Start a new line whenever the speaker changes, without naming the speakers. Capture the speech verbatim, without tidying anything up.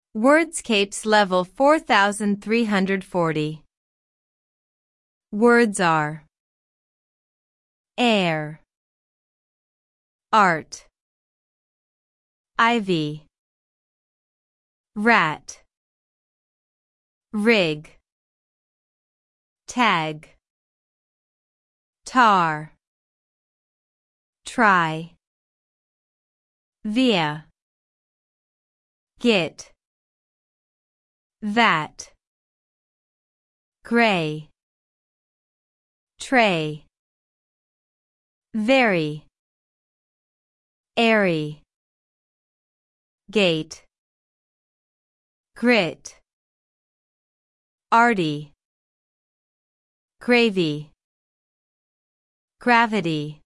Wordscapes level four thousand three hundred forty. Words are air, art, ivy, rat, rig, tag, tar, try, via, git, that, gray, tray, very, airy, gate, grit, arty, gravy, gravity.